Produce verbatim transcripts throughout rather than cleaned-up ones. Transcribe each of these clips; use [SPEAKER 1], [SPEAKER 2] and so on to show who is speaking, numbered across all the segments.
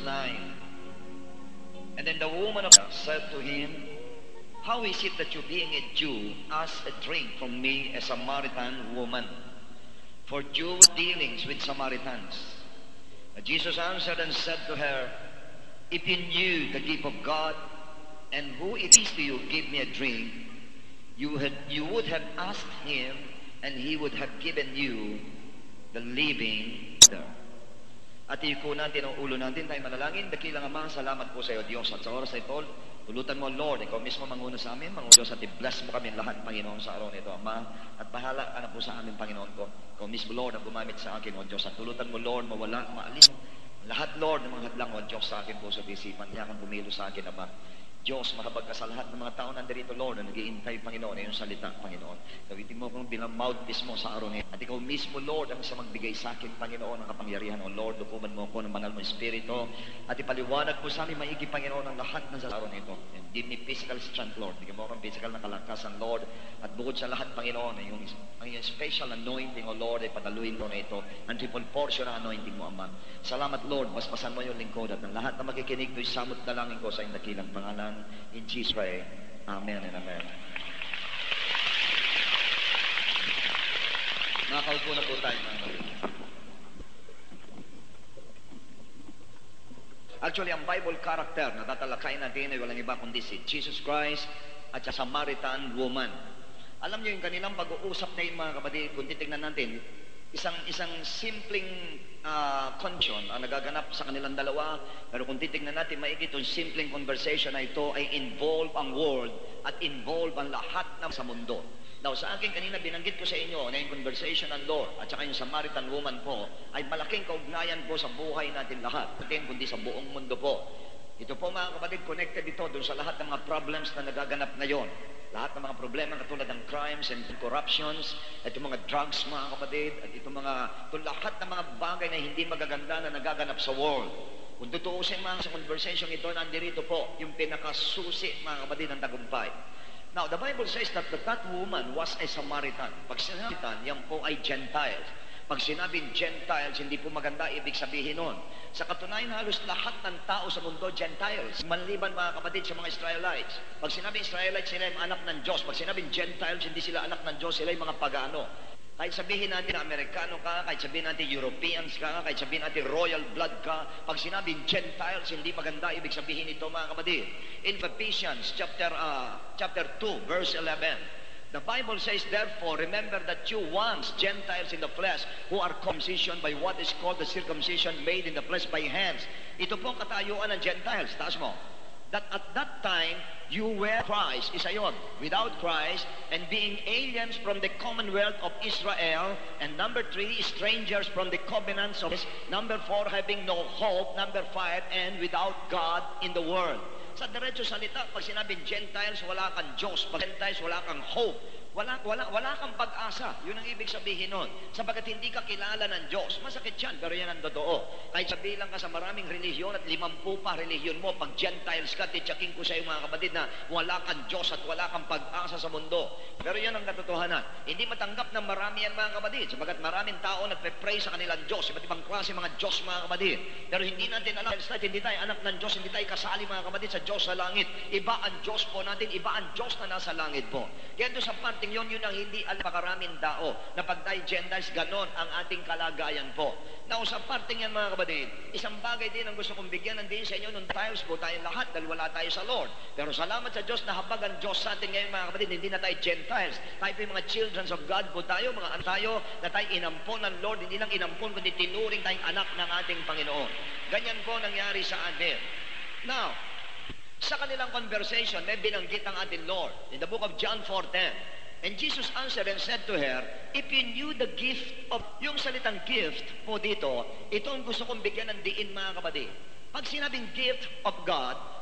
[SPEAKER 1] nine. And then the woman of God said to him, how is it that you, being a Jew, ask a drink from me, a Samaritan woman? For Jews dealings with Samaritans. But Jesus answered and said to her, if you knew the gift of God, and who it is to you give me a drink, you, had, you would have asked him, and he would have given you the living water. At iko natin ang ulo natin, tayo manalangin. Dakilang Ama, salamat po sa iyo, Diyos. At sa oras na ito, tulutan mo, Lord, ikaw mismo manguna sa amin, Panginoon Diyos, at i-bless mo kami lahat, Panginoon, sa araw nito, Ama. At bahala ka na po sa amin, Panginoon ko. Ikaw mismo, Lord, ang gumamit sa akin, O Diyos. At tulutan mo, Lord, mawala, maalis lahat, Lord, ng mga hadlang, O Diyos, sa akin po sa isipan. Niya kang bumilo sa akin, Ama. Diyos, makabag ka sa lahat ng mga tao nandirito, Lord, na nag-iintay, Panginoon, na iyong salita, Panginoon. Gawitin mo kung bilang mouthpiece mo sa araw nito. At ikaw mismo, Lord, ang isa magbigay sa akin, Panginoon, ng kapangyarihan. O Lord, dukuman mo ako ng banal mo Espiritu. At ipaliwanag mo sa amin, maigi, Panginoon, ang lahat ng sa araw nito. And give me physical strength, Lord. Bigyan mo akong physical na kalakasan, Lord. At bukod sa lahat, Panginoon, ang iyong, ang iyong special anointing, O Lord, ay padaluin ko na ito. Ang triple portion na anointing mo, Ama. Salamat, Lord. Basbasan mo yung lingkod at ng lahat na makikinig do'y samot dalangin ko sa iyong dakilang pangalan. In Jesus' name, amen and amen. Nakakaupo na po tayo, mga kapatid. Actually, ang Bible character na tatalakayin natin ay walang iba kundi si Jesus Christ at sa Samaritan woman. Alam niyo yung kanilang pag-uusap na yun, mga kapatid, kung titignan natin, isang isang simpleng uh, condition ang nagaganap sa kanilang dalawa, pero kung titignan natin maigi itong simpleng conversation na ito ay involve ang world at involve ang lahat ng sa mundo. Now, sa akin kanina binanggit ko sa inyo na yung conversation ng Lord at saka yung Samaritan woman po ay malaking kaugnayan po sa buhay natin lahat, kundi sa buong mundo po. Ito po, mga kapatid, connected ito dun sa lahat ng mga problems na nagaganap ngayon. Lahat ng mga problema katulad ng crimes and corruptions, at itong mga drugs, mga kapatid, at itong mga, itong lahat ng mga bagay na hindi magaganda na nagaganap sa world. Kung tutuusin mga sa conversation ito, nandirito po yung pinakasusi, mga kapatid, ng tagumpay. Now, the Bible says that that woman was a Samaritan. Pag Samaritan, yan po ay Gentiles. Pag sinabing Gentiles, hindi po maganda ibig sabihin nun. Sa katunayan, halos lahat ng tao sa mundo, Gentiles. Manliban, mga kapatid, sa mga Israelites. Pag sinabing Israelites, sila yung anak ng Diyos. Pag sinabing Gentiles, hindi sila anak ng Diyos, sila yung mga pagano. Kahit sabihin natin na Amerikano ka, kahit sabihin natin Europeans ka, kahit sabihin natin royal blood ka, pag sinabing Gentiles, hindi maganda ibig sabihin ito, mga kapatid. In Ephesians chapter, uh, chapter two, verse eleven, the Bible says, therefore, remember that you once, Gentiles in the flesh, who are circumcision by what is called the circumcision made in the flesh by hands. Ito po ang katayuan ng Gentiles. Taas mo. That at that time, you were Christ, isa yun, without Christ, and being aliens from the commonwealth of Israel, and number three, strangers from the covenants of His, number four, having no hope, number five, and without God in the world. Sa diretso salita, pag sinabing Gentiles, wala kang Diyos. Pag Gentiles, wala kang hope. Wala, wala, wala kang pag-asa. Yun ang ibig sabihin nun. Sapagkat hindi ka kilala ng Diyos. Masakit yan, pero yan ang totoo. Kahit sabihin ka sa maraming relihiyon at limampu pa relihiyon mo, pag Gentiles ka, titsaking ko sa iyo, mga kapatid, na wala kang Diyos at wala kang pag-asa sa mundo. Pero yan ang katotohanan. Hindi matanggap ng marami yan, mga kapatid. Sapagkat maraming tao nagpe-pray sa kanilang Diyos. Iba't ibang klase mga Diyos, mga kapatid. Pero hindi natin alam, hindi tayo anak ng Diyos, hindi tayo kasali, mga kapatid, sa Diyos sa langit. Iba ang Diyos po natin, iba ang Diyos na nasa langit po. Kaya doon sa parting yun, yun ang hindi alam pakaraming tao na pag tayo Gentiles, ganon ang ating kalagayan po. Now, sa parting yan, mga kapatid, isang bagay din ang gusto kong bigyan ng din sa inyo nung Gentiles po tayong lahat dahil wala tayo sa Lord. Pero salamat sa Diyos na habag ang Diyos sa atin ngayon, mga kapatid, hindi na tayo Gentiles. Tayo po yung mga children of God po tayo, mga anak tayo na tayo inampon ng Lord, hindi lang inampon, kundi tinuring tayong anak ng ating Panginoon. Ganyan po nangyari sa atin. Now, sa kanilang conversation, may binanggit ang ating Lord. In the book of John four ten, and Jesus answered and said to her, if you knew the gift of, yung salitang gift po dito, ito ang gusto kong bigyan ng diin, mga kapatid. Pag sinabing gift of God,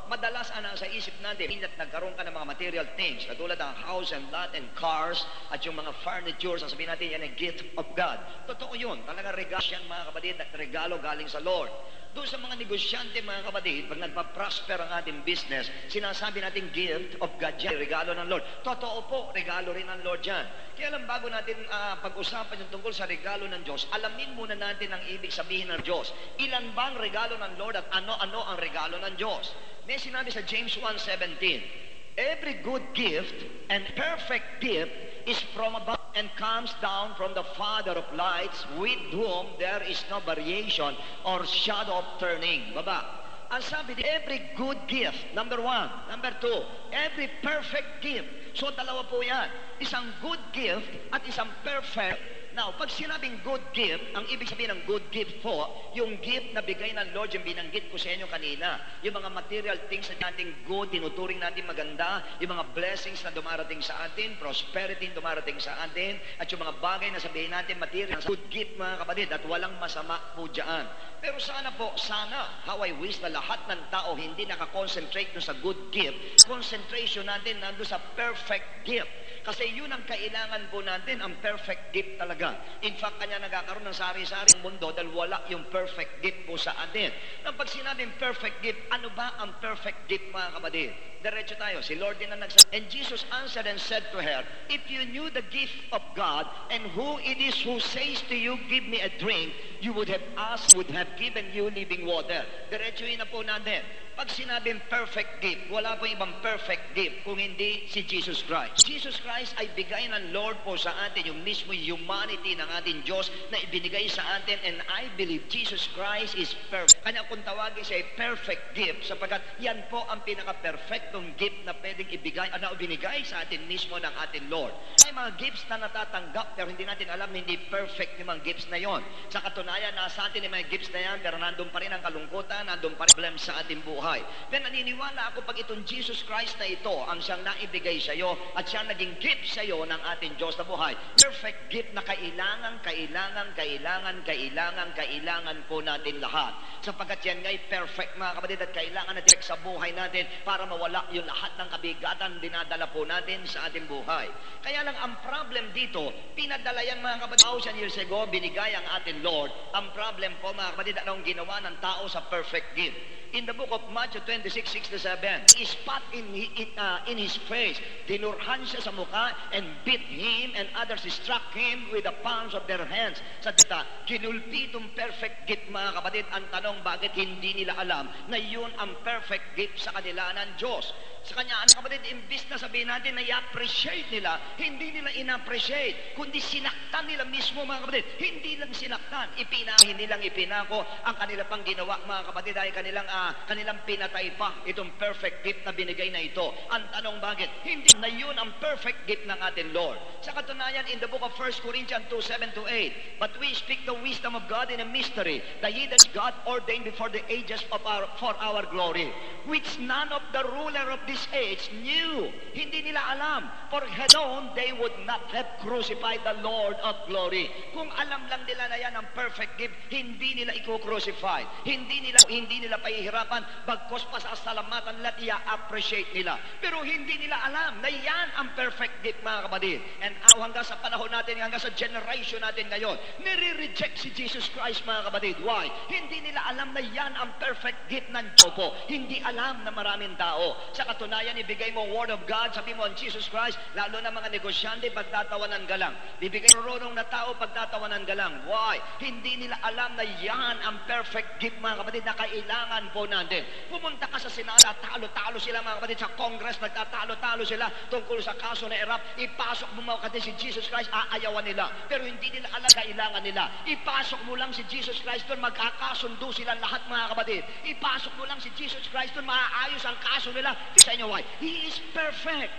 [SPEAKER 1] madalas ang nasa isip natin, at nagkaroon ka ng mga material things, katulad ng house and lot and cars, at yung mga furniture, sasabihin natin yan ay gift of God. Totoo yun, talaga regalo yan mga kapatid, at regalo galing sa Lord. Doon sa mga negosyante mga kapatid, pag nagpa-prosper ang ating business, sinasabi natin gift of God yan, regalo ng Lord. Totoo po, regalo rin ng Lord yan. Kaya lang bago natin uh, pag-usapan yung tungkol sa regalo ng Diyos, alamin muna natin ang ibig sabihin ng Diyos. Ilan bang regalo ng Lord at ano-ano ang regalo ng Diyos? May sinabi sa James one seventeen, every good gift and perfect gift is from above and comes down from the Father of lights, with whom there is no variation or shadow of turning. Baba. Ang sabi, every good gift, number one. Number two, every perfect gift. So, dalawa po yan. Isang good gift at isang perfect. Now, pag sinabing good gift, ang ibig sabihin ng good gift po, yung gift na bigay ng Lord, yung binanggit ko sa inyo kanina, yung mga material things na nating good, tinuturing natin maganda, yung mga blessings na dumarating sa atin, prosperity na dumarating sa atin, at yung mga bagay na sabihin natin, material, good gift mga kapatid, at walang masama po dyan. Pero sana po, sana, how I wish na lahat ng tao hindi nakakonsentrate sa good gift, concentration natin nandun sa perfect gift. Kasi yun ang kailangan po natin, ang perfect gift talaga. In fact, kanya nagkakaroon ng sari-saring mundo dahil wala yung perfect gift po sa atin. Nang pag sinabing perfect gift, ano ba ang perfect gift mga kapatid? Diretso tayo, si Lord din ang nagsabi. And Jesus answered and said to her, if you knew the gift of God and who it is who says to you, give me a drink, you would have asked, would have given you living water. Diretsuhin na po natin. Pag sinabing perfect gift, wala po ibang perfect gift kung hindi si Jesus Christ. Jesus Christ ay bigay ng Lord po sa atin yung mismo humanity ng ating Diyos na ibinigay sa atin, and I believe Jesus Christ is perfect. Kanya kung tawagin siya perfect gift sapagkat yan po ang pinaka-perfectong gift na pwedeng ibigay, na ibinigay sa atin mismo ng ating Lord. May mga gifts na natatanggap pero hindi natin alam hindi perfect yung mga gifts na yon. Sa katunayan, nasa atin yung mga gifts na yan pero nandun pa rin ang kalungkutan, nandun pa rin problem sa ating buhay. Then naniniwala ako pag itong Jesus Christ na ito ang siyang naibigay sa iyo at siyang naging gift sa iyo ng ating Diyos na buhay. Perfect gift na kailangan, kailangan, kailangan, kailangan, kailangan po natin lahat. Sapagkat yan nga'y perfect mga kapatid at kailangan natin sa buhay natin para mawala yung lahat ng kabigatan dinadala po natin sa ating buhay. Kaya lang ang problem dito, pinadala yan mga kapatid, thousand years ago, binigay ang ating Lord. Ang problem po mga kapatid, anong ginawa ng tao sa perfect gift? In the book of Matthew twenty-six, six to seven, he spat in, in, uh, in his face, dinurhan siya sa mukha, and beat him, and others struck him with the palms of their hands. Sa dita, kinulpi itong perfect gift mga kapatid. Ang tanong, bakit hindi nila alam na yun ang perfect gift sa kanila ng Diyos? Sa kanya, ang kapatid, imbis na sabihin natin na i-appreciate nila, hindi nila in-appreciate, kundi sinaktan nila mismo mga kapatid. Hindi lang sinaktan, ipina, hindi lang ipinako ang kanila pang ginawa mga kapatid dahil kanilang, uh, kanilang pinatay pa itong perfect gift na binigay na ito. Ang tanong, bakit? Hindi na yun ang perfect gift ng ating Lord. Sa katunayan, in the book of First Corinthians two, seven to eight, but we speak the wisdom of God in a mystery, the hidden God ordained before the ages of our, for our glory, which none of the ruler of this age knew. Hindi nila alam. For had known, they would not have crucified the Lord of glory. Kung alam lang nila na yan ang perfect gift, hindi nila i-crucify. Hindi nila hindi nila pahihirapan, bagkos pa sa salamatan nila, i-appreciate nila. Pero hindi nila alam na yan ang perfect gift mga kapatid. And uh, hanggang sa panahon natin, hanggang sa generation natin ngayon, nire-reject si Jesus Christ mga kapatid. Why? Hindi nila alam na yan ang perfect gift ng Diyos po. Hindi alam na maraming tao. Sa katunayan, ibigay mo Word of God, sabi mo ang Jesus Christ, lalo na mga negosyante, pagtatawanan ka lang. Bibigay mo ronong na tao, pagtatawanan ka lang. Why? Hindi nila alam na yan ang perfect gift, mga kapatid, na kailangan po natin. Pumunta ka sa Senado, talo-talo sila, mga kapatid, sa Congress, nagtatalo-talo sila tungkol sa kaso na Iraq. Ipasok mo, mga kapatid, si Jesus Christ, aayawan nila. Pero hindi nila alam kailangan nila. Ipasok mo lang si Jesus Christ doon, magkakasundo sila lahat, mga kapatid. Ipasok mo lang si Jesus Christ doon, maaayos ang kaso nila. Sa inyo, why? He is perfect.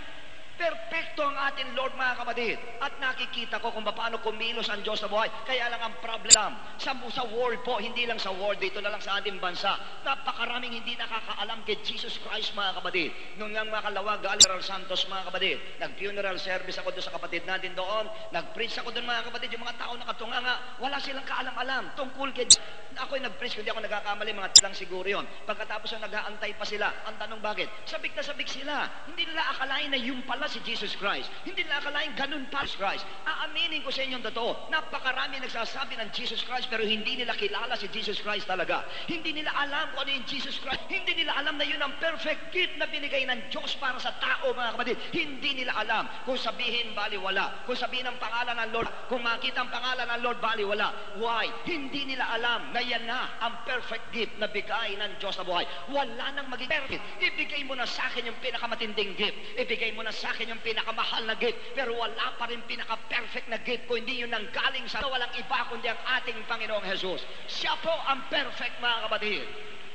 [SPEAKER 1] Perpekto ang ating Lord, mga kapatid. At nakikita ko kung paano kumilos ang Diyos sa buhay. Kaya lang ang problem, sa, sa world po, hindi lang sa world, dito na lang sa ating bansa, napakaraming hindi nakakaalam kay Jesus Christ, mga kapatid. Nung lang makalawa, galing General Santos, mga kapatid, nag-funeral service ako doon sa kapatid natin doon, nag-preach ako doon, mga kapatid, yung mga tao nakatunga nga, wala silang kaalam-alam tungkol kay ako'y nag-preach, hindi ako nagkakamali, mga lang siguro yun. Pagkatapos yung nag-aantay pa sila, ang tanong bakit? Sabik na sabik sila. Hindi nila akalain na yung pala si Jesus Christ. Hindi nila akalain ganun pa si Christ. Aaminin ko sa inyong totoo, napakarami nagsasabi ng Jesus Christ pero hindi nila kilala si Jesus Christ talaga. Hindi nila alam kung ano yung Jesus Christ. Hindi nila alam na yun ang perfect gift na binigay ng Diyos para sa tao, mga kapatid. Hindi nila alam kung sabihin baliwala. Kung sabihin ang pangalan ng Lord, kung makita ang pangalan ng Lord baliwala. Why? Hindi nila alam na yan na ang perfect gift na bigay ng Diyos sa buhay. Wala nang maging perfect. Ibigay mo na sa akin yung pinakamatinding gift. Ibigay mo na sa akin yung pinakamahal na gift, pero wala pa rin pinaka-perfect na gift ko, hindi yun ang galing sa walang iba kundi ang ating Panginoong Jesus. Siya po ang perfect, mga kapatid.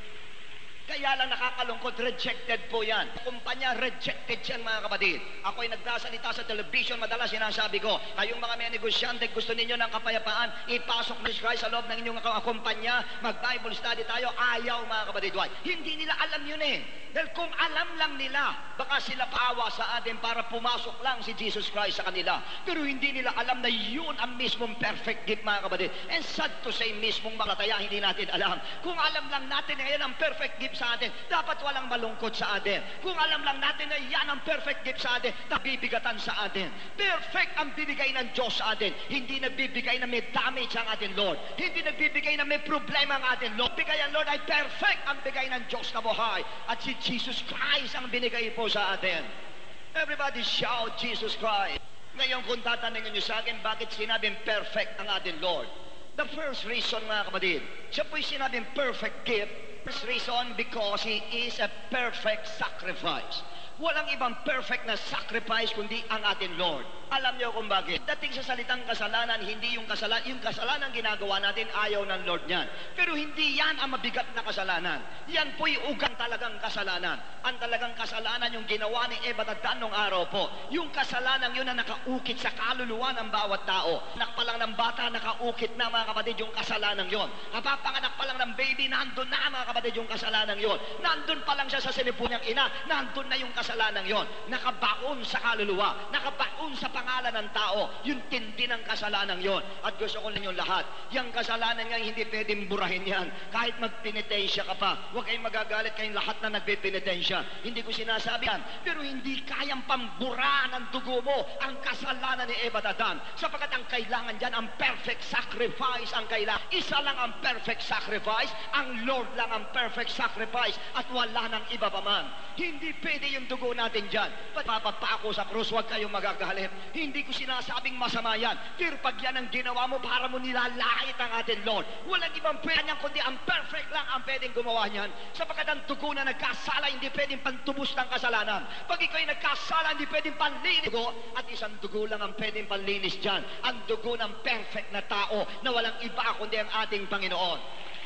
[SPEAKER 1] Kaya lang nakakalungkot, rejected po yan. Kumpanya, rejected yan, mga kapatid. Ako'y nagsasalita sa television, madalas sinasabi ko, kayong mga may negosyante, gusto ninyo ng kapayapaan, ipasok ni Jesus Christ sa loob ng inyong kumpanya, mag-Bible study tayo, ayaw, mga kapatid. Why? Hindi nila alam yun eh. Dahil kung alam lang nila, baka sila paawa sa atin para pumasok lang si Jesus Christ sa kanila. Pero hindi nila alam na yun ang mismong perfect gift, mga kapatid. And sad to say, mismong malataya, hindi natin alam. Kung alam lang natin na yan ang perfect gift sa atin, dapat walang malungkot sa atin. Kung alam lang natin na yan ang perfect gift sa atin, nabibigatan sa atin. Perfect ang binigay ng Diyos sa atin. Hindi nagbibigay na may damage ang ating Lord. Hindi nagbibigay na may problema ang ating Lord. Bigay ang Lord ay perfect ang bigay ng Diyos na buhay. At si Jesus Christ ang binigay po sa atin. Everybody shout Jesus Christ. Ngayon kung tatanungin niyo sa akin, bakit sinabing perfect ang ating Lord? The first reason, mga kapatid, siya po'y sinabing perfect gift. First reason, because He is a perfect sacrifice. Walang ibang perfect na sacrifice kundi ang ating Lord. Alam niyo kung bakit? Dating sa salitang kasalanan, hindi yung kasalanan, yung kasalanan ginagawa natin, ayaw ng Lord niyan. Pero hindi yan ang mabigat na kasalanan. Yan po'y ugang talagang kasalanan. Ang talagang kasalanan yung ginawa ni Eva at Dan nung araw po. Yung kasalanan yun na nakaukit sa kaluluwa ng bawat tao. Anak pa lang ng bata, nakaukit na, mga kapatid, yung kasalanan yun. Kapapanganak pa lang ng baby, nandun na, mga kapatid, yung kasalanan yun. Nandun pa lang siya sa sinipo niyang ina, nandun na yung kasalanan yun. Nakabaon sa kaluluwa, nakabaon sa pangalan ng tao, yung tindi ng kasalanan yon. At gusto ko ninyo lahat, yung kasalanan nga hindi pwedeng burahin yan. Kahit magpinitensya ka pa, huwag kayong magagalit kayong lahat na nagpipinitensya. Hindi ko sinasabi yan, pero hindi kayang pambura ng dugo mo ang kasalanan ni Eva at Adan. Sapagkat ang kailangan dyan, ang perfect sacrifice ang kailangan. Isa lang ang perfect sacrifice, ang Lord lang ang perfect sacrifice, at wala nang iba pa man. Hindi pwede yung dugo natin dyan. Papapako sa krus, huwag kayong magagalit. Hindi ko sinasabing masama yan. Pero pag yan ang ginawa mo, para mo nilalait ang ating Lord. Walang ibang pwede niyan, kundi ang perfect lang ang pwedeng gumawa niyan. Sapagkat ang dugo na nagkasala, hindi pwedeng pantubos ng kasalanan. Pag ikaw'y nagkasala, hindi pwedeng panlinis dugo. At isang dugo lang ang pwedeng panlinis dyan. Ang dugo ng perfect na tao na walang iba kundi ang ating Panginoon.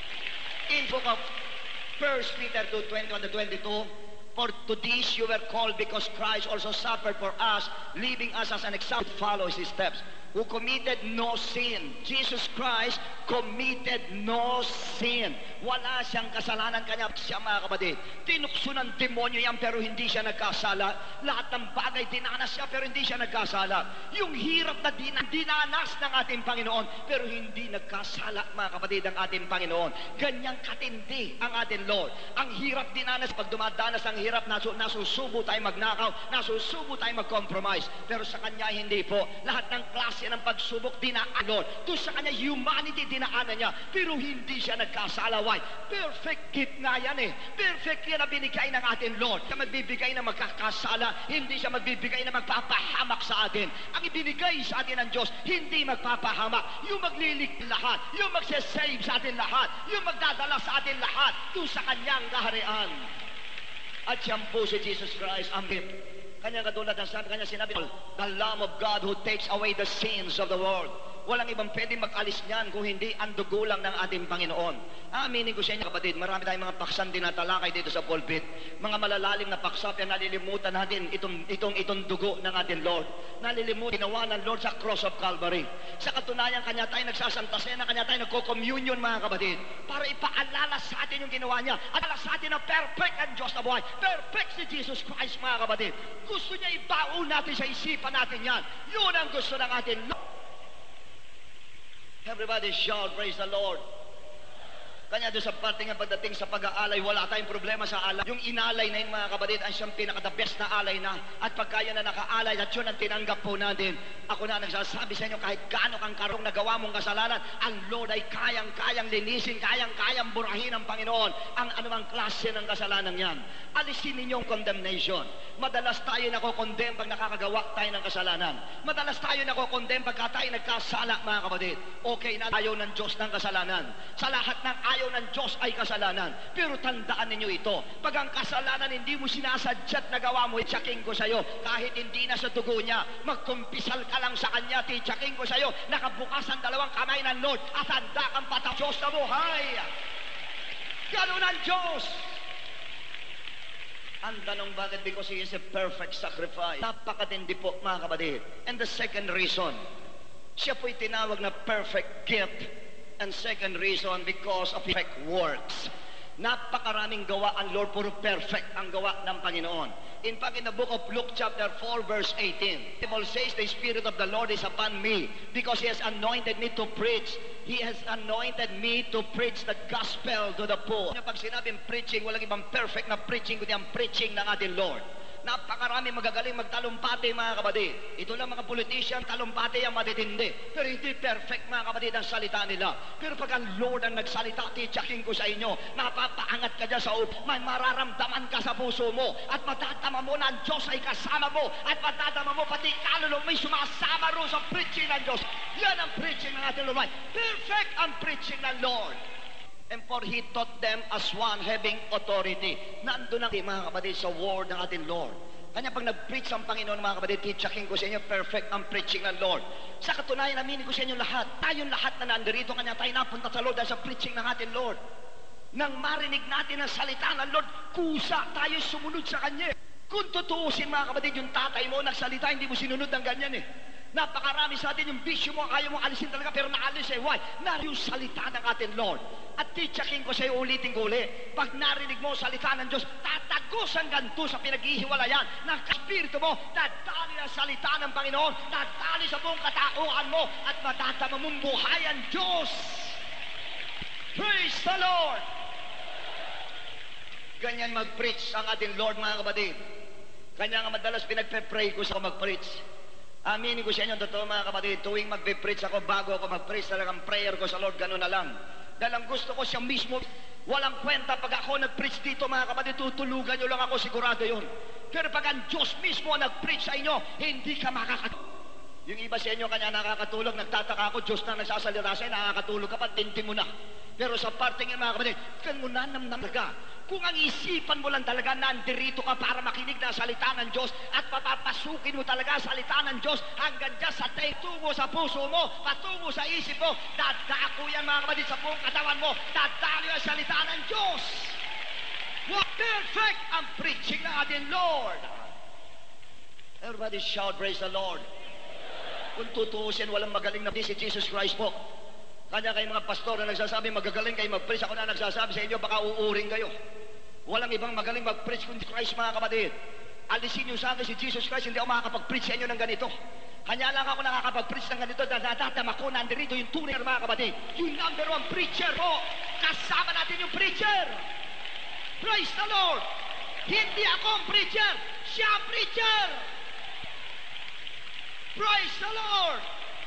[SPEAKER 1] In book of First Peter two, twenty-one to twenty-two, for to this you were called, because Christ also suffered for us, leaving us as an example to follow His steps, who committed no sin. Jesus Christ committed no sin. Wala siyang kasalanan, kanya siya, mga kapatid. Tinukso ng demonyo yan pero hindi siya nagkasala. Lahat ng bagay dinanas siya pero hindi siya nagkasala. Yung hirap na din dinanas ng ating Panginoon pero hindi nagkasala, mga kapatid, ang ating Panginoon. Ganyang katindi ang ating Lord. Ang hirap dinanas, pag dumadanas ang hirap, nasu nasusubo tayo magnakaw, nasusubo tayo mag-compromise. Pero sa kanya hindi po. Lahat ng klase ng pagsubok dinaan, Lord. Doon sa kanya humanity dinaanan niya pero hindi siya nagkasala. Why? Perfect gift nga yan eh. Perfect yan na binigay ng ating Lord. Siya magbibigay na magkakasala, hindi siya magbibigay na magpapahamak sa atin. Ang ibinigay sa atin ng Diyos, hindi magpapahamak. Yung maglilig lahat, yung magsasave sa atin lahat, yung magdadala sa atin lahat doon sa kanyang kaharian. At siyang po si Jesus Christ ang gift. Kanya katulad ng sabi kanya sinabi, the Lamb of God who takes away the sins of the world. Walang ibang pwedeng mag-alis niyan kung hindi ang dugo lang ng ating Panginoon. Aminin ko sa inyo kapatid, marami tayong mga paksang tinatalakay dito sa pulpit. Mga malalalim na paksa, pero nalilimutan natin itong, itong, itong dugo ng ating Lord. Nalilimutan, ginawa ng Lord sa cross of Calvary. Sa katunayan, kanya tayo nagsasantasena, kanya tayo nagko-communion mga kapatid, para ipaalala sa atin yung ginawa niya. At alala sa atin na perfect ang Diyos na buhay. Perfect si Jesus Christ mga kapatid. Gusto niya ibaon natin sa isipan natin yan. Yun ang gusto ng ating Lord. Everybody shout, praise the Lord. Kanya doon sa parte nga pagdating sa pag-aalay, wala tayong problema sa alay. Yung inalay na yun mga kapatid, ang siyang pinaka-the best na alay na. At pagkaya na nakaalay, at yun ang tinanggap po natin. Ako na nagsasabi sa inyo, kahit gaano kang karong nagawa mong kasalanan, ang Lord ay kayang-kayang linisin, kayang-kayang burahin ng Panginoon ang anumang klase ng kasalanan yan. Alisin ninyong condemnation. Madalas tayo nako-condemn pag nakakagawa tayo ng kasalanan. Madalas tayo nako-condemn pagka tayo nagkasala mga kapatid. Okay na ayaw ng Diyos ng kasalanan. Sa lahat ng ayaw ng Diyos ay kasalanan. Pero tandaan ninyo ito, pag ang kasalanan hindi mo sinasadya't nagawa mo, itsaking ko sa'yo, kahit hindi na sa dugo niya, magkumpisal ka lang sa kanya, titsaking ko sa'yo, nakabukas ang dalawang kamay ng Lord, at handa kang patang Diyos na buhay. Ganun ang Diyos. Ang tanong bakit? Because He is a perfect sacrifice. Napakatindi po mga kapatid. And the second reason, siya po'y tinawag na perfect gift. And second reason, because of perfect works. Napakaraming gawa ang Lord, puro perfect ang gawa ng Panginoon. In fact, in the book of Luke chapter four verse eighteen, the Bible says, the Spirit of the Lord is upon me because He has anointed me to preach. He has anointed me to preach the gospel to the poor. Pag sinabing preaching, walang ibang perfect na preaching kundi ang preaching ng ating Lord. Napakarami magagaling magtalumpati mga kapatid. Ito lang mga politician, talumpati ang matitindi. Pero hindi perfect mga kapatid ang salita nila. Pero pag ang Lord ang nagsalita, titsaking ko sa inyo, napapaangat ka dyan sa upo, may mararamdaman ka sa puso mo, at matatama mo na ang Diyos ay kasama mo, at matatama mo pati kaluluwa may sumasama ro sa preaching ng Diyos. Yan ang preaching ng ating Lord. Perfect ang preaching ng Lord. And for He taught them as one having authority. Nandun ang mga kapatid sa word ng ating Lord. Kanya pag nag-preach ang Panginoon mga kapatid, titsaking ko sa inyo, perfect ang preaching ng Lord. Sa katunayan, aminin ko sa inyo lahat, tayong lahat na nandirito, kanya tayo napunta sa Lord dahil sa preaching ng ating Lord. Nang marinig natin ang salita ng Lord, kusa tayo sumunod sa Kanya. Kung tutuusin mga kapatid, yung tatay mo nagsalita, hindi mo sinunod ng ganyan eh. Napakarami sa atin yung bisyo mo, ayaw mo alisin talaga, pero naalis eh. Why? Narinig yung salita ng ating Lord. At titsaking ko sa iyo, ulitin ko ulit, pag narinig mo salita ng Diyos, tatagos ang ganito sa pinaghihiwalayan ng Espiritu mo, dadali ang salita ng Panginoon, dadali sa buong katauhan mo, at matatama mong buhay ang Diyos. Praise the Lord! Ganyan mag-preach ang ating Lord mga kapatid. Kanya nga madalas pinagpe-pray ko sa mag-preach. Aminin ko sa inyo, totoo mga kapatid, tuwing magpe-preach ako, bago ako mag-preach, talagang prayer ko sa Lord, gano'n na lang. Dahil ang gusto ko siya mismo, walang kwenta pag ako nag-preach dito mga kapatid, tutulugan nyo lang ako, sigurado yun. Pero pag ang Diyos mismo nag-preach sa inyo, hindi ka makakatulog. Yung iba sa inyo kanya nakakatulog, nagtataka ako, Diyos na nagsasalita sa'yo, nakakatulog ka pa, tinti mo na. Pero sa parte ng mga kapatid, kan mo nanamnam talaga. Kung ang isipan mo lang talaga, nandirito ka para makinig na salita ng Diyos, at papapasukin mo talaga salita ng Diyos hanggang dyan sa tungo sa puso mo, patungo sa isip mo, dadako yan mga kapatid sa buong katawan mo, dadalo ang salita ng Diyos. What perfect ang preaching ng ating Lord. Everybody shout, praise the Lord. Kung tutuusin, walang magaling na si Jesus Christ po. Kanya kayo mga pastor na nagsasabi, magagaling kayo mag-preach. Ako na nagsasabi sa inyo, baka uuring kayo. Walang ibang magaling mag-preach kundi Christ mga kapatid. Alisin nyo sa akin si Jesus Christ, hindi ako makakapag-preach sa inyo ng ganito. Kanya lang ako nakakapag-preach ng ganito, natatama ko, nandirito yung tunay mga kapatid. Yung number one preacher po, kasama natin yung preacher. Praise the Lord. Hindi ako ang preacher, siya ang preacher. Praise the Lord.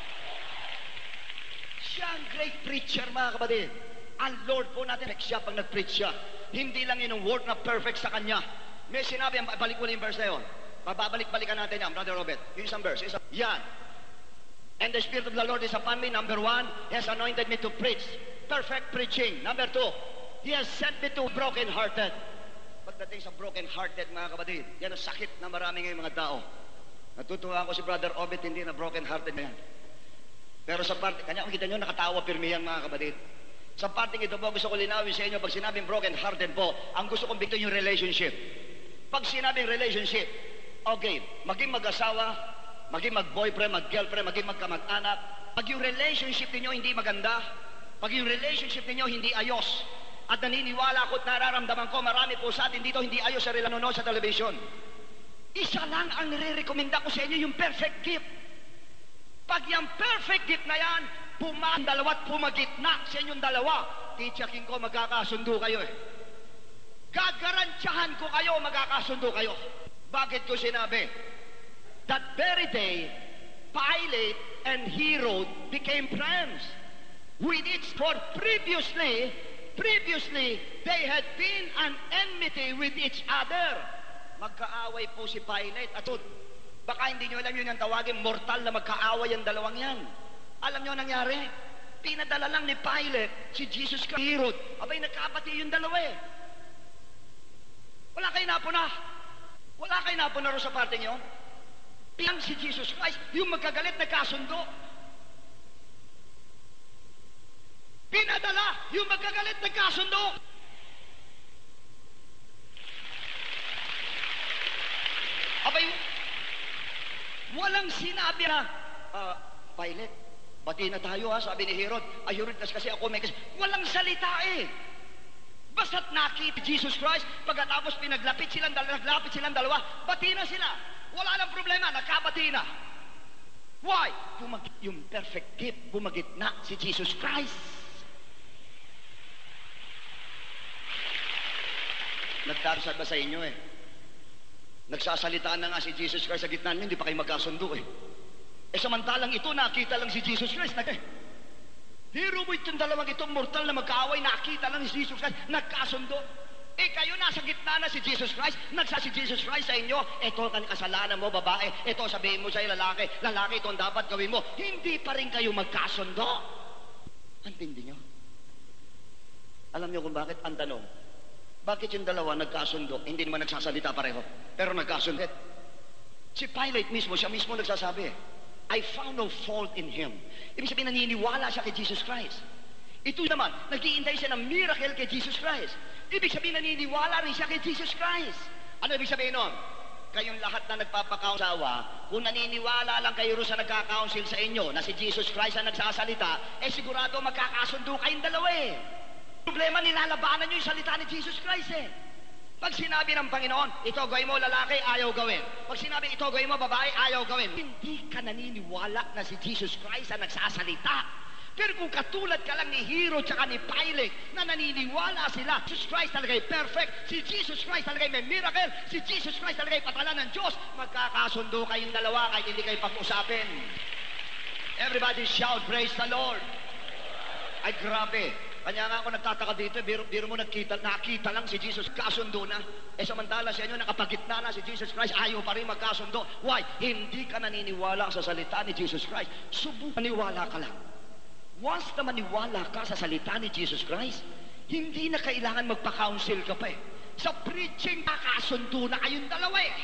[SPEAKER 1] Siya ang great preacher mga kapatid. Ang Lord po natin, siya pag nag-preach siya. Hindi lang yun ang word na perfect sa Kanya. May sinabi, balik mo na yung verse na yun. Babalik-balikan natin yan, Brother Robert. Yung isang verse. Isang, yan. And the Spirit of the Lord is upon me. Number one, He has anointed me to preach. Perfect preaching. Number two, He has sent me to broken-hearted. Pagdating sa broken-hearted mga kapatid, yan ang sakit na marami ngayong mga tao. Natutuwa ako si Brother Obet, hindi na broken-hearted na yan. Pero sa parte, kanya kita nyo, nakatawa pirmihan mga kapatid. Sa parting ito po, gusto ko linawin sa inyo, pag sinabing broken hearted po, ang gusto kong bigyan yung relationship. Pag sinabing relationship, okay, maging mag-asawa, maging mag-boyfriend, mag-girlfriend, maging magkamag-anak, pag yung relationship ninyo hindi maganda, pag yung relationship ninyo hindi ayos, at naniniwala ko at nararamdaman ko, marami po sa atin dito hindi ayos sa relasyon sa television. Isa lang ang nire-recommenda ko sa inyo, yung perfect gift. Pag yung perfect gift na yan, pumaan dalawa't pumagitna sa inyong dalawa, titsakin ko magkakasundo kayo eh. Gagarantyahan ko kayo magkakasundo kayo. Bakit ko sinabi? That very day, Pilate and Herod became friends. With each, for previously, previously, they had been an enmity with each other. Magkaaway po si Pilate at baka hindi nyo alam yun yung tawagin, mortal na magkaaway ang dalawang yan. Alam nyo nangyari? Pinadala lang ni Pilate si Jesus Christ. Herod. Abay, nagkapati yung dalawa eh. Wala kayo napuna. Wala kayo napuna ro sa parte nyo. Pinang si Jesus Christ, yung magkagalit nagkasundo. Pinadala yung magkagalit nagkasundo. Abay, walang sinabi na, uh, Pilate, bati na tayo ha, sabi ni Herod. Ay, Herod, kasi ako may kasi. Walang salita eh. Basta't nakita Jesus Christ, pagkatapos pinaglapit silang dalawa, naglapit silang dalawa, bati na sila. Wala lang problema, nagkabati na. Why? Bumag yung perfect gift, bumagitna si Jesus Christ. Nagdarasal ba sa inyo eh? Nagsasalitaan na nga si Jesus Christ sa gitna niyo, hindi pa kayo magkasundo eh. Eh samantalang ito, nakita lang si Jesus Christ. Nag- Hero mo itong dalawang itong mortal na magkaaway, nakita lang si Jesus Christ, nagkasundo. Eh kayo nasa gitna na si Jesus Christ, nagsa si Jesus Christ sa inyo, ito ang kasalanan mo, babae, ito sabihin mo sa'yo, lalaki, lalaki, ito ang dapat gawin mo. Hindi pa rin kayo magkasundo. Antindi nyo? Alam nyo kung bakit? Ang tanong, bakit yung dalawa nagkasundo? Hindi naman nagsasalita pareho, pero nagkasundo. Si Pilate mismo, siya mismo nagsasabi, I found no fault in him. Ibig sabihin, naniniwala siya kay Jesus Christ. Ito naman, nag-iintay siya ng miracle kay Jesus Christ. Ibig sabihin, naniniwala rin siya kay Jesus Christ. Ano ibig sabihin nun? Kayong lahat na nagpapakaunsawa, kung naniniwala lang kayo rin sa nagkakaunsel sa inyo na si Jesus Christ ang nagsasalita, eh sigurado magkakasundo kayong dalawa eh. Problema, nilalabanan nyo yung salita ni Jesus Christ eh. Pag sinabi ng Panginoon, ito gawin mo lalaki, ayaw gawin. Pag sinabi ito gawin mo babae, ayaw gawin. Hindi ka naniniwala na si Jesus Christ ang nagsasalita. Pero kung katulad ka lang ni Herod at ni Pilate na naniniwala sila, Jesus Christ talaga'y perfect, si Jesus Christ talaga'y may miracle, si Jesus Christ talaga'y patala ng Diyos, magkakasundo kayong dalawa kahit hindi kayo pag-usapin. Everybody shout, praise the Lord. Ay grabe. Kanya nga ako nagtataka dito, biro, biro mo nakita, nakita lang si Jesus, kasundo na. Eh samantala sa inyo, nakapagitna na si Jesus Christ, ayaw pa rin magkasundo. Why? Hindi ka naniniwala sa salita ni Jesus Christ. Subukan maniwala ka lang. Once na maniwala ka sa salita ni Jesus Christ, hindi na kailangan magpa-counsel ka pa eh. Sa preaching, kakasundo na kayong dalawa eh.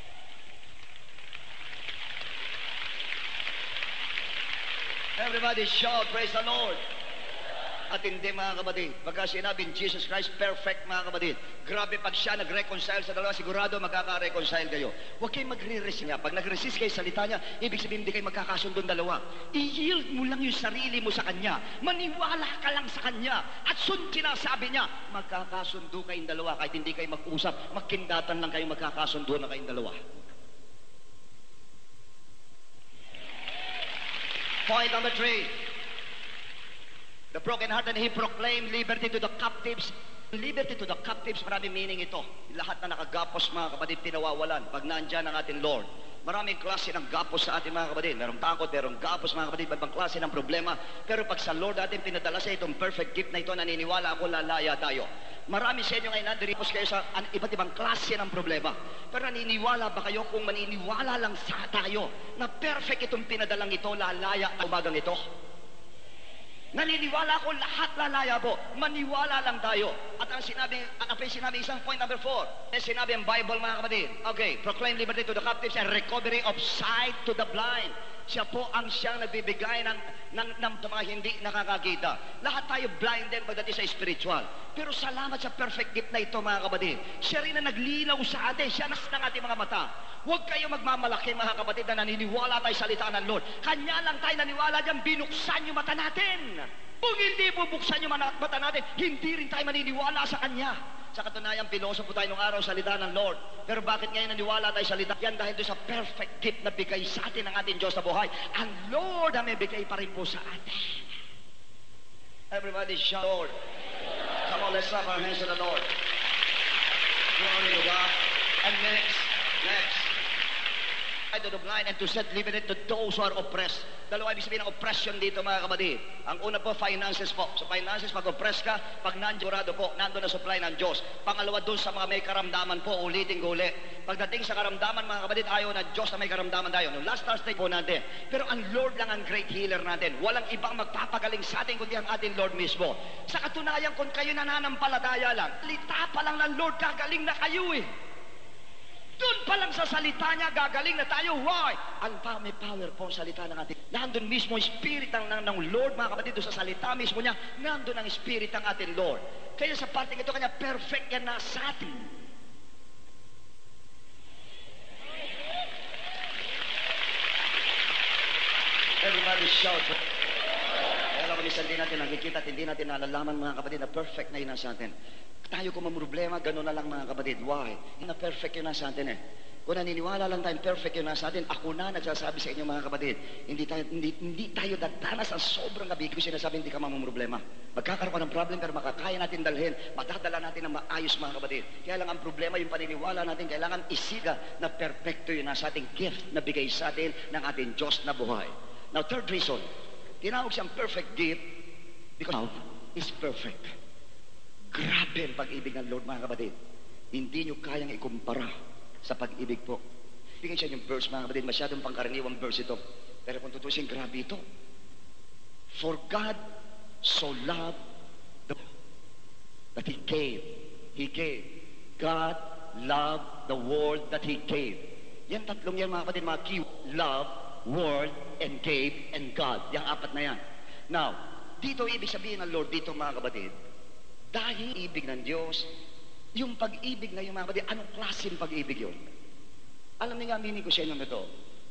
[SPEAKER 1] Everybody shout, praise the Lord. At hindi mga kapatid, pagka sinabing Jesus Christ, perfect mga kapatid. Grabe pag siya nag-reconcile sa dalawa, sigurado magkaka-reconcile kayo. Huwag kayong magre-resist niya. Pag nag-resist kayo sa salita niya, ibig sabihin hindi kayo magkakasundon dalawa. I-yield mo lang yung sarili mo sa Kanya. Maniwala ka lang sa Kanya. At sun sinasabi niya, magkakasundo kayong dalawa. Kahit hindi kayo mag-usap, magkindatan lang kayo magkakasundo na kayong dalawa. Point number three. The broken-hearted, he proclaimed liberty to the captives. Liberty to the captives, maraming meaning ito. Lahat na nakagapos, mga kapatid, pinawawalan. Pag nandyan ang ating Lord. Maraming klase ng gapos sa ating mga kapatid. Merong takot, merong gapos, mga kapatid, ibang klase ng problema. Pero pag sa Lord ating pinadala sa itong perfect gift na ito, naniniwala ako, lalaya tayo. Marami sa inyo ngayon, nandiripos kayo sa iba't ibang klase ng problema. Pero naniniwala ba kayo kung maniniwala lang sa tayo na perfect itong pinadalang ito, lalaya ang umagang ito? Naniniwala ko lahat lalaya po. Maniwala lang tayo. At ang sinabi, ang apa yung sinabi, isang point number four, eh, sinabi ang Bible, mga kapatid. Okay, proclaim liberty to the captives and recovery of sight to the blind. Siya po ang siyang nagbibigay ng, ng, ng mga hindi nakakakita. Lahat tayo blind din pagdating sa spiritual. Pero salamat sa perfect gift na ito, mga kapatid. Siya rin na naglinaw sa atin. Siya nas ng ating mga mata. Huwag kayo magmamalaki, mga kapatid, na naniniwala tayo sa salita ng Lord. Kanya lang tayo naniwala dyan, binuksan yung mata natin. Kung hindi bubuksan yung mata natin, hindi rin tayo maniniwala sa Kanya. Sa katunayan, pilosopo tayo nung araw salita ng Lord. Pero bakit ngayon naniwala tayo sa salita? Yan dahil doon sa perfect gift na bigay sa atin ng ating Diyos sa buhay. Ang Lord ang may bigay pa rin po sa atin. Everybody shout, Lord. Come on, let's clap our hands to the Lord. Glory to God. And next, next. To the blind and to set liberty to those who are oppressed. Dalawa ibig sabihin ng oppression dito, mga kapatid. Ang una po, finances po. Sa finances, pag oppress ka, pag nandiyorado po, nandun na supply ng Diyos. Pangalawa doon sa mga may karamdaman po, ulitin ko ulit. Pagdating sa karamdaman, mga kapatid, ayaw na Diyos na may karamdaman tayo. No, last Thursday po natin. Pero ang Lord lang ang great healer natin. Walang ibang magpapagaling sa atin kundi ang ating Lord mismo. Sa katunayan, kung kayo nananampalataya lang, salita pa lang ng Lord, gagaling na kayo eh. Doon pa lang sa salita niya, gagaling na tayo. Why? Ang pa, may power po ang salita ng ating. Nandun mismo ang spirit ng, ng, ng Lord, mga kapatid, doon sa salita mismo niya, nandun ang spirit ng ating Lord. Kaya sa parting ito, kanya perfect yan nasa atin. Everybody shout. Kaya lang kami hindi natin nakikita at hindi natin nalalaman, mga kapatid, na perfect na yun nasa atin. Tayo kung mamroblema, gano'n na lang, mga kapatid. Why? Na perfect yun nasa atin eh. Kung naniniwala lang tayo, perfect yun nasa atin, ako na nagsasabi sa inyo, mga kapatid, hindi tayo, hindi, hindi tayo dadanas ang sobrang gabi ko sinasabi, hindi ka mamroblema. Magkakaroon ka ng problem, pero makakaya natin dalhin, madadala natin ng maayos, mga kapatid. Kaya lang ang problema, yung paniniwala natin, kailangan isiga na perfecto yun nasa ating gift na bigay sa atin ng ating Diyos na buhay. Now, third reason, tinawag siyang perfect gift because love is perfect. Grabe ang pag-ibig ng Lord, mga kapatid. Hindi nyo kayang ikumpara sa pag-ibig po. Bigyan siya yung verse, mga kapatid. Masyadong pangkaraniwang verse ito. Pero kung tutusin, grabe ito. For God so loved the world that He gave. He gave. God loved the world that He gave. Yan tatlong yan, mga kapatid, mga key. Love, world, and gave, and God. Yang apat na yan. Now, dito ibig sabihin ng Lord dito, mga kapatid, dahil ibig ng Diyos, yung pag-ibig na yung mga kapatid, anong klaseng pag-ibig yun? Alam niyo nga, aminin ko sa inyo na ito,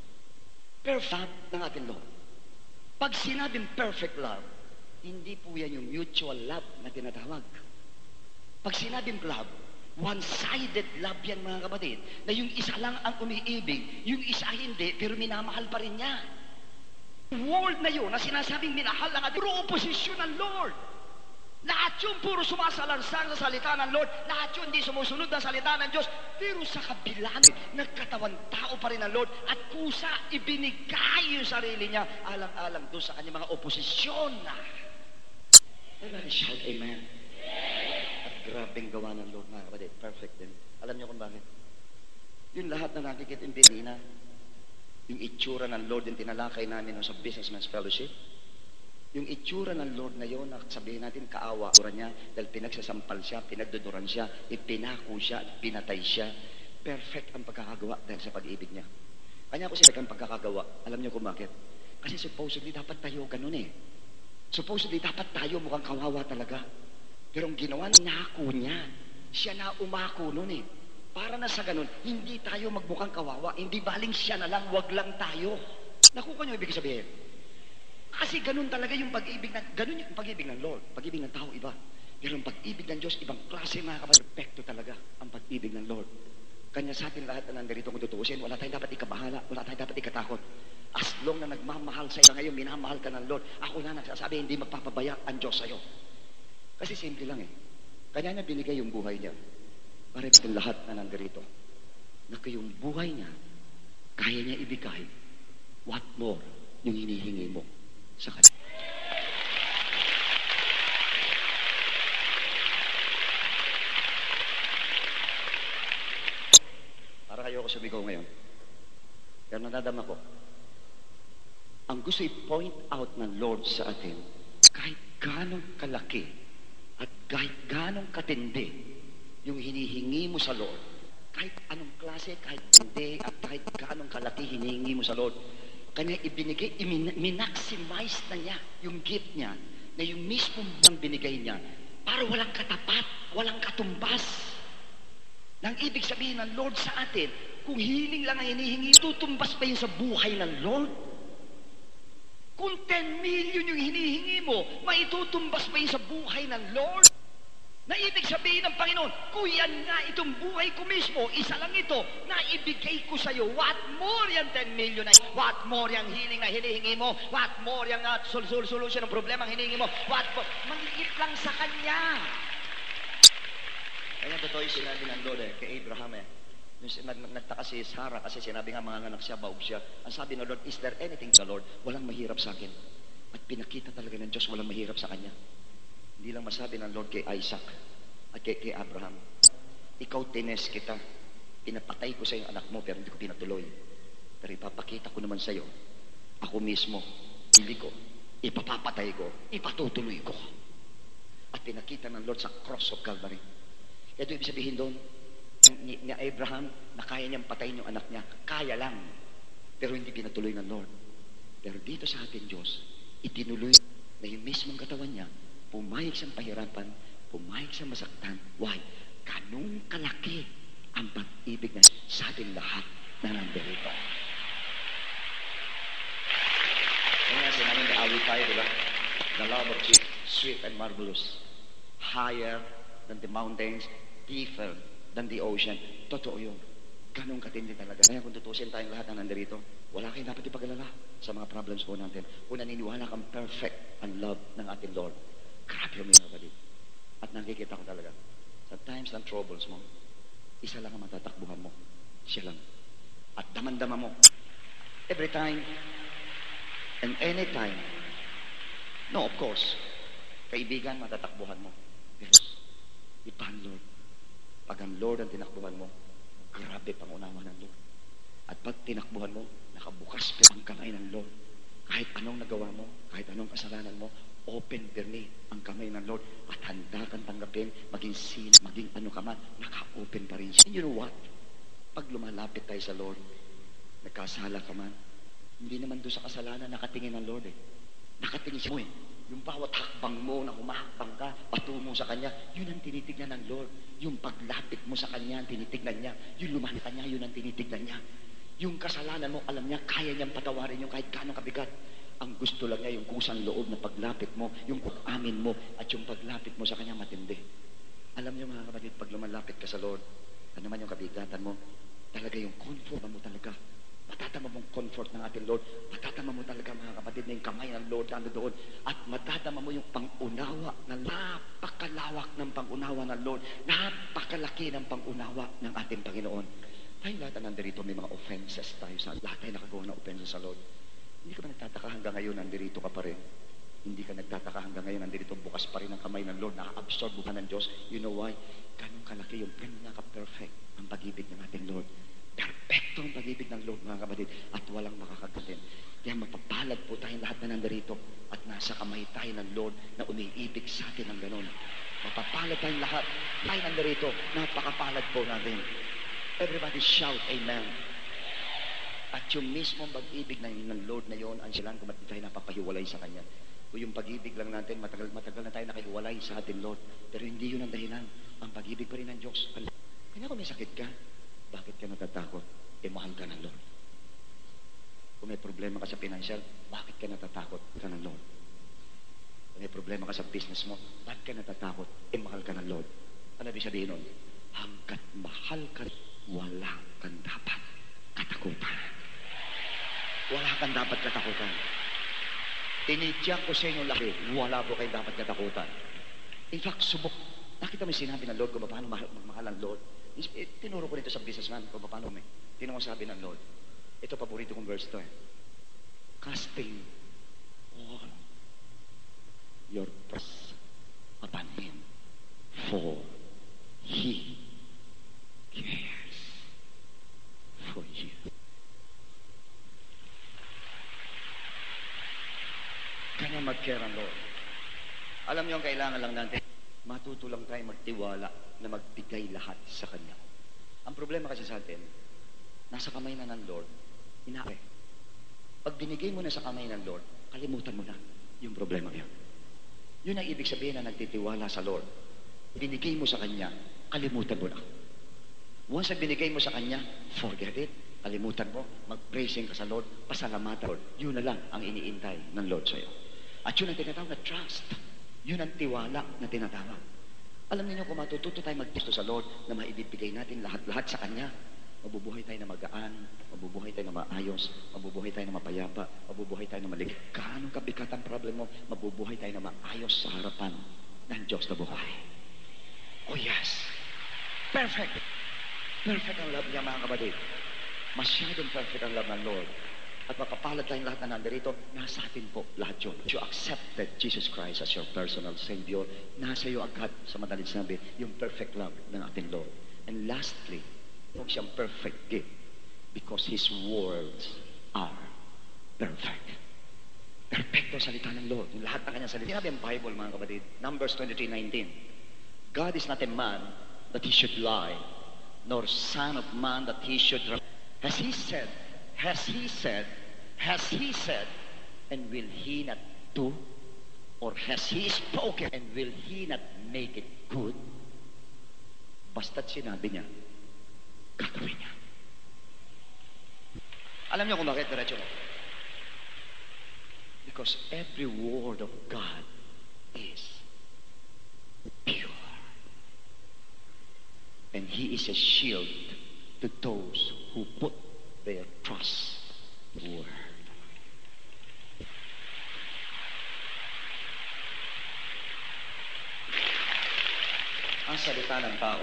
[SPEAKER 1] perfect ng ating Lord. Pag sinabing perfect love, hindi po yan yung mutual love na tinatawag. Pag sinabing love, one-sided love yan, mga kapatid, na yung isa lang ang umiibig, yung isa hindi, pero minamahal pa rin niya. World na yun, na sinasabing minahal lang ating, puro oposisyon ng Lord. Lahat yun puro sumasalansang sa salita ng Lord. Lahat yun hindi sumusunod ng salita ng Diyos. Pero sa kabila, nagkatawan tao pa rin ng Lord at kusa ibinigay yung sarili niya alang-alang doon sa kanyang mga oposisyon. Everybody shout amen. At grabing gawa ng Lord, mga kapatid. Perfect din. Alam niyo kung bakit? Yung lahat na nakikita yung pinina, yung itsura ng Lord yung tinalakay namin sa Businessman's Fellowship, yung itsura ng Lord na yun, sabihin natin kaawa niya dahil pinagsasampal siya, pinagduduran siya, ipinako siya, pinatay siya. Perfect ang pagkakagawa dahil sa pag-ibig niya. Kanya ko sila ang pagkakagawa. Alam niyo kung bakit? Kasi supposedly dapat tayo ganun eh. Supposedly dapat tayo mukhang kawawa talaga. Pero ang ginawa, nako niya. Siya na umako nun eh. Para na sa ganun, hindi tayo magmukhang kawawa. Hindi baling siya na lang, wag lang tayo. Nakuha niyo ibig sabihin? Kasi ganun talaga yung pag-ibig ng, ganun yung pag-ibig ng Lord. Pag-ibig ng tao, iba. Pero ang pag-ibig ng Diyos, ibang klase, mga kapatid. Perfecto talaga ang pag-ibig ng Lord. Kanya sa atin lahat na nandirito kung tutuusin, wala tayong dapat ikabahala, wala tayong dapat ikatakot. As long na nagmamahal sa iyo ngayon, minamahal ka ng Lord, ako na nagsasabi, hindi magpapabaya ang Diyos sa iyo. Kasi simple lang eh. Kanya niya binigay yung buhay niya. Para itong lahat na nandirito. Na yung buhay niya, kaya niya ibigay. What more yung hinihingi mo sa kanya? Para kayo ako sumigaw ngayon. Pero nadadama ko. Ang gusto i-point out ng Lord sa atin,
[SPEAKER 2] kahit ganong kalaki at kahit ganong katindi yung hinihingi mo sa Lord, kahit anong klase, kahit hindi, at kahit ganong kalaki hinihingi mo sa Lord, kanya ibinigay, i-maximize na niya yung gift niya, na yung mismo nang binigay niya, para walang katapat, walang katumbas. Nang ibig sabihin ng Lord sa atin, kung hiling lang ang hinihingi, tutumbas pa yun sa buhay ng Lord. Kung ten million yung hinihingi mo, maitutumbas pa yun sa buhay ng Lord. Na ibig sabihin ng Panginoon, kung yan nga itong buhay ko mismo, isa lang ito, na ibigay ko sa iyo, what more yan ten million na, what more yung healing na hinihingi mo, what more yung uh, sol sol solution ng problema ang hinihingi mo, what more, maliit lang sa Kanya.
[SPEAKER 1] Kaya totoo yung sinabi ng Lord eh, kay Abraham eh. Nung nag, nag, nagtaka si Sarah kasi sinabi nga mga anak siya, baog siya. Ang sabi ng Lord, is there anything the Lord? Walang mahirap sa akin. At pinakita talaga ng Diyos, walang mahirap sa Kanya. Hindi lang masabi ng Lord kay Isaac at kay, kay Abraham, ikaw tines kita, pinapatay ko sa iyo anak mo pero hindi ko pinatuloy. Pero ipapakita ko naman sa iyo, ako mismo, hindi ko, ipapapatay ko, ipatutuloy ko. At pinakita ng Lord sa cross of Calvary. Ito ibig sabihin doon, ni, ni Abraham, na kaya niyang patayin yung anak niya, kaya lang, pero hindi pinatuloy ng Lord. Pero dito sa atin Diyos, itinuloy na yung mismong katawan niya, pumayag siyang pahirapan, pumayag siyang masaktan. Why? Ganong kalaki ang pag-ibig na sa ating lahat na nandito. Kaya nga sinabi ni awit tayo, diba? The love of Jesus, sweet and marvelous, higher than the mountains, deeper than the ocean. Totoo yun. Ganong katindi talaga. Kaya kung tutusin tayong lahat na nandito, wala kayong dapat ipag-alala sa mga problems po natin. Kung naniniwala kang perfect ang love ng ating Lord, grabe yung mga kapatid. At nakikita ko talaga, sa times ng troubles mo, isa lang ang matatakbuhan mo. Siya lang. At daman-dama mo. Every time, and any time, no, of course, kaibigan, matatakbuhan mo. Pero, iba ang Lord. Pag ang Lord ang tinakbuhan mo, grabe pangunawa ng Lord. At pag tinakbuhan mo, nakabukas pa ang kamay ng Lord. Kahit anong nagawa mo, kahit anong kasalanan mo, open perni ang kamay ng Lord at handa kang tanggapin, maging sino, maging ano ka man, naka-open pa rin siya. You know what? Pag lumalapit tayo sa Lord, nagkasala ka man, hindi naman doon sa kasalanan nakatingin ng Lord eh. Nakatingin siya mo eh. Yung bawat hakbang mo na humahakbang ka, patungo sa Kanya, yun ang tinitignan ng Lord. Yung paglapit mo sa Kanya, tinitignan niya. Yung lumapit ka niya, yun ang tinitignan niya. Yung kasalanan mo, alam niya, kaya niyang patawarin yung kahit gaano kabigat. Ang gusto lang niya, yung kusang loob na paglapit mo, yung amin mo, at yung paglapit mo sa Kanya matindi. Alam niyo mga kapatid, pag lumalapit ka sa Lord, ano man yung kabigatan mo, talaga yung comfort mo talaga. Matatama mong comfort ng ating Lord. Matatama mo talaga mga kapatid na yung kamay ng Lord nando doon. At matatama mo yung pangunawa na napakalawak ng pangunawa ng Lord. Napakalaki ng pangunawa ng ating Panginoon. Tayong lahat na nandito may mga offenses tayo sa lahat tayo nakagawa ng offenses sa Lord. Hindi ka ba nagtataka hanggang ngayon nandirito ka pa rin? Hindi ka nagtataka hanggang ngayon nandirito bukas pa rin ang kamay ng Lord, naka-absorb bukan ng Diyos. You know why? Ganun kalaki yung pinaka-perfect ang pag-ibig ng ating Lord. Perfecto ang pag-ibig ng Lord mga kapatid at walang makakagatin. Kaya mapapalad po tayong lahat na nandirito at nasa kamay tayo ng Lord na umiibig sa atin ng ganun. Mapapalad tayong lahat. Tayo nandirito, napakapalad po natin. Everybody shout, Amen. At yung mismong pag-ibig ng, ng Lord na yon ang silang kung tayo napapahiwalay sa Kanya. Kung yung pag-ibig lang natin, matagal, matagal na tayo nakahiwalay sa ating Lord. Pero hindi yun ang dahilan. Ang pag-ibig pa rin ng Diyos. Kanya kung may sakit ka, bakit ka natatakot? E mahal ka ng Lord. Kung may problema ka sa financial, bakit ka natatakot? Ka ng Lord. Kung may problema ka sa business mo, bakit ka natatakot? E mahal ka ng Lord. Ano ibig sabihin nun? Hanggat mahal ka, wala kang dapat katakutan. Wala kang dapat katakutan. Tinitiyak ko sa inyo laki, wala po kayong dapat katakutan. In fact, subok. Nakita mo yung sinabi ng Lord kung paano magmahal ang Lord? Tinuro ko nito sa businessman kung paano may. Tinuro sabi ng Lord. Ito, paborito kong verse to eh. Casting all your trust upon Him, for He cares for you. Kanya mag-care ang Lord.
[SPEAKER 2] Alam niyo ang kailangan lang natin, matuto lang tayo magtiwala na magbigay lahat sa Kanya. Ang problema kasi sa atin, nasa kamay na ng Lord, inape. Pag binigay mo na sa kamay ng Lord, kalimutan mo na yung problema niya. Yun ang ibig sabihin na nagtitiwala sa Lord. Binigay mo sa Kanya, kalimutan mo na. Once na binigay mo sa Kanya, forget it. Kalimutan mo, mag-praising ka sa Lord, pasalamatan Lord. Yun na lang ang iniintay ng Lord sa'yo. At yun ang tinatawag na trust. Yun ang tiwala na tinatawag. Alam niyo kung matututo tayo mag-trust sa Lord na maibibigay natin lahat-lahat sa Kanya, mabubuhay tayo na magaan, mabubuhay tayo na maayos, mabubuhay tayo na mapayapa, mabubuhay tayo na maligay. Gaano kabigat ang problem mo, mabubuhay tayo na maayos sa harapan ng Diyos na buhay. Oh yes! Perfect! Perfect ang love niya, mga kapatid. Masyadong perfect ang love ng Lord. At mapapalad tayong lahat na nandirito, nasa atin po lahat yun. You accepted Jesus Christ as your personal Savior. Nasa iyo agad, sa madaling sinabi, yung perfect love ng ating Lord. And lastly, huwag siyang perfect gift because His words are perfect. Perfecto salita ng Lord. Yung lahat ng kanyang salita. Sinabi ang Bible, mga kapatid, Numbers twenty-three nineteen. God is not a man that He should lie, nor son of man that He should... Has He said, has He said, has He said, and will He not do? Or has He spoken, and will He not make it good? Basta't sinabi niya, gagawin niya. Alam niyo kung bakit diretso mo? Because every word of God is pure. And He is a shield to those who put their trust in the Word. Ang salita ng tao,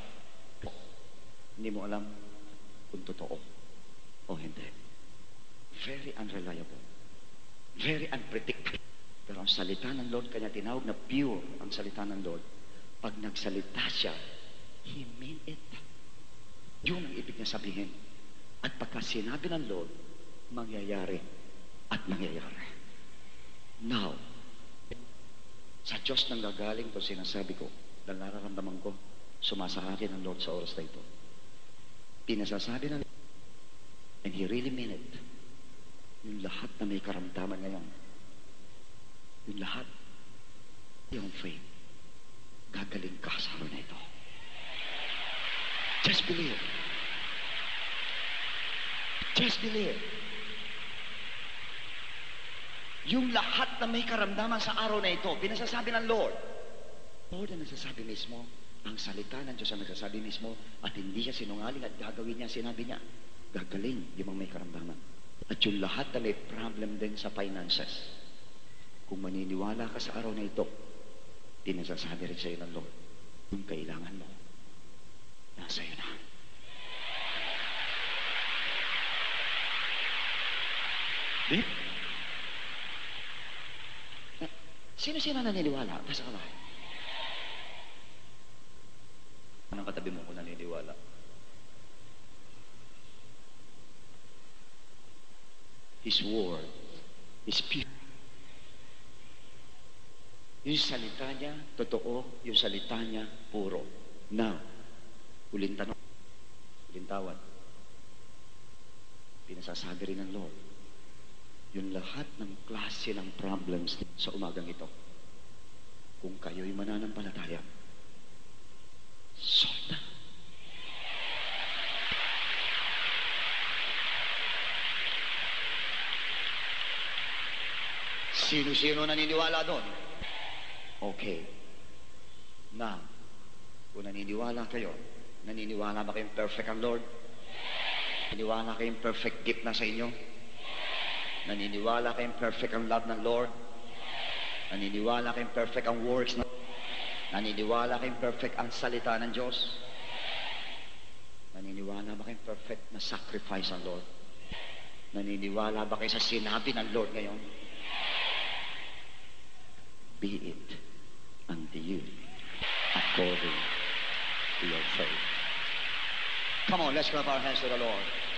[SPEAKER 2] hindi mo alam kung totoo o hindi. Very unreliable. Very unpredictable. Pero ang salita ng Lord, kanya tinawag na pure ang salita ng Lord. Pag nagsalita siya, He mean it. Yun ang ibig niya sabihin. At pagka sinabi ng Lord, mangyayari at mangyayari. Now, sa Diyos nang gagaling ito sinasabi ko, dahil nararamdaman ko, sumasa akin ang Lord sa oras na ito. Pinasasabi ng and He really mean it. Yung lahat na may karamdaman ngayon, yung lahat, yung faith, gagaling ka sa araw na ito. Just believe. Just believe. Yung lahat na may karamdaman sa araw na ito, pinasasabi ng Lord. Lord ang nagsasabi mismo, ang salita ng Diyos ang nagsasabi mismo, at hindi siya sinungaling at gagawin niya, sinabi niya, gagaling yung mga may karamdaman. At yung lahat na may problem din sa finances, kung maniniwala ka sa araw na ito, pinasasabi rin sa iyo ng Lord, yung kailangan mo, nasa iyo na. Di? Sino-sino naniniwala? Nasa kamay. Anong katabi mo kung naniniwala? His word is pure. Yung salita niya, totoo, yung salita niya, puro. Now, uling tanong, uling tawad. Pinasasabi rin ng Lord, yung lahat ng klase ng problems sa umagang ito, kung kayo'y mananampalataya, solve na. Sino-sino naniniwala doon? Okay. Now, kung naniniwala kayo, naniniwala ba kayong perfect ang Lord? Naniniwala kayong perfect gift na sa inyo? Naniniwala kayong perfect ang love ng Lord? Naniniwala kayong perfect ang works na? Naniniwala kayong perfect ang salita ng Diyos? Naniniwala ba kayong perfect na sacrifice ang Lord? Naniniwala ba kayo sa sinabi ng Lord ngayon? Be it unto you according to your faith. Come on, let's clap our hands to the Lord.